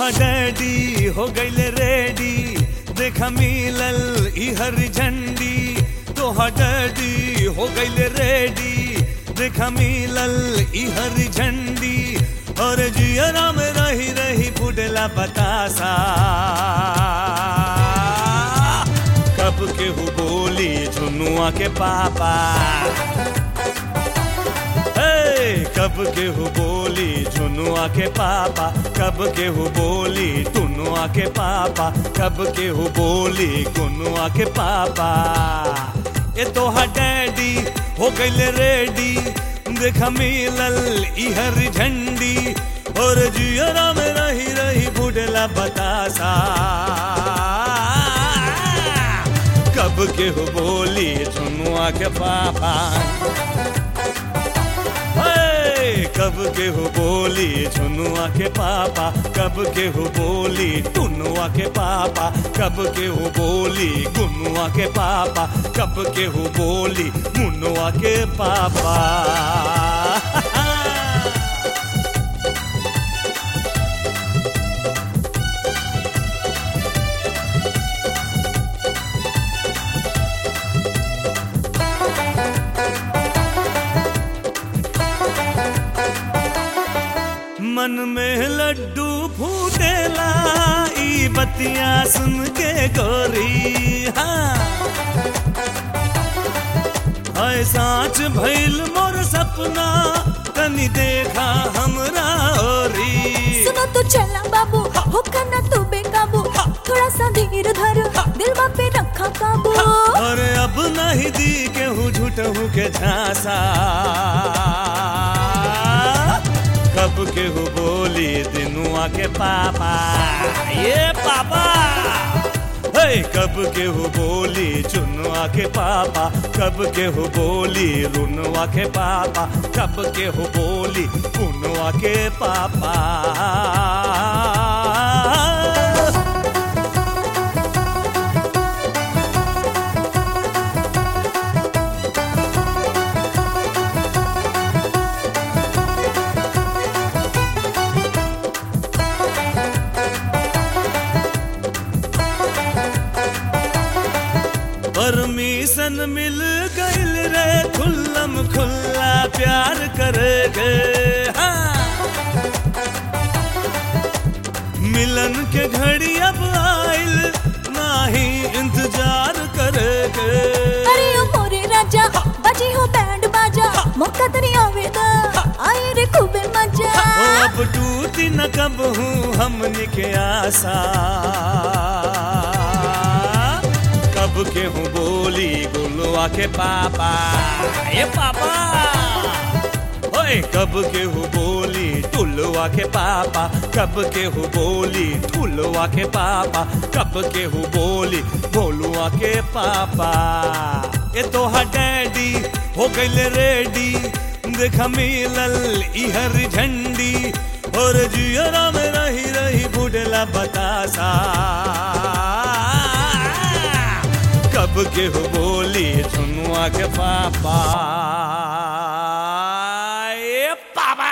तोहर डैडी हो गइले रेडी, देखा मिलल ई हरी झंडी। तोहर डैडी हो गइले रेडी, देखा मिलल ई हरी झंडी। और जियरा में रही रही फुटला बतासा, कब केहू बोली झुनुआ के पापा। कब केहू बोली झुनुआ के पापा, कब केहू बोली टुनुआ के पापा, कब केहू बोली गुनुआ के पापा। ए तोहर डैडी हो गइले रेडी, देखा मिलल ई हरी झंडी। और जियरा में रही रही फुटला बतासा, कब केहू बोली झुनुआ के पापा। कब केहू बोली झुनुआ के पापा, कब केहू बोली टुनुआ के पापा, कब केहू बोली गुनुआ के पापा, कब केहू बोली मुनुआ के पापा। मन में लड्डू फूटेला ई बतियां सुन के गोरी। हाँ हाय साँच भइल मोर सपना, तनी देखा हमरा ओरी। सुनो तो चला बाबू, हो करना तू बेकाबू, थोड़ा सा धीर धर, दिल पे रखा काबू। और अब नहीं दी केहू झूठहू के झांसा, कब केहू बोली दिनुआ के पापा। ये पापा कब केहू बोली चुनुआ के पापा, कब केहू बोली रुनुआ के पापा, कब केहू बोली पुनुआ के पापा। परमिशन मिल गइल रे खुल्लम खुल्ला प्यार करेगे। हाँ मिलन के घड़ी अब आइल, नाही इंतजार करेगे। अरे ओ मोरे राजा, बाजी हो बैंड बाजा, मौका तरी आवेदा, आए रे खूबे मजा। अब टूटी न कब हूँ हमनी के आशा, कब केहू बोली गुलुआ के पापा। ये पापा ओए कब केहू बोली टुलुआ के पापा, कब केहू बोली टुलुआ के पापा, कब केहू बोली भोलुआ के पापा। ये तोहर डैडी हो गइले रेडी, देखा मिलल ई हरी झंडी। और जियरा में रही रही फुटला बतासा, कब केहू बोली झुनुआ के पापा। ये पापा।